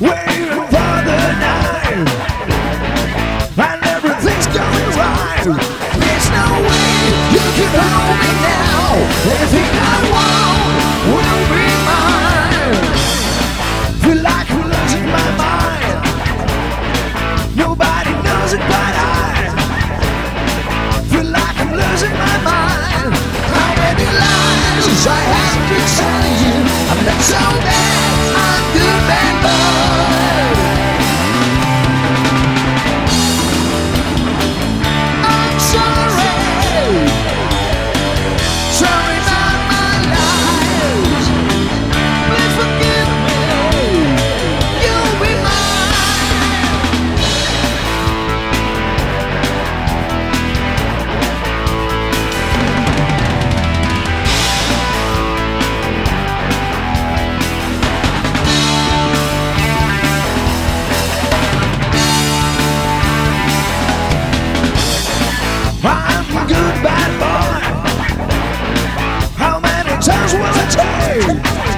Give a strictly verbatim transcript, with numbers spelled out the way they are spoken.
waiting for the night, and everything's going right. There's no way you can hold me now. Everything I want will be mine. Feel like I'm losing my mind. Nobody knows it but I. Feel like I'm losing my mind. How many lies I have to tell you? I'm not so bad, I'm good bad boy. I'm sorry. Sorry about my lies. Please forgive me. You'll be I'm a good bad boy. How many times will it take?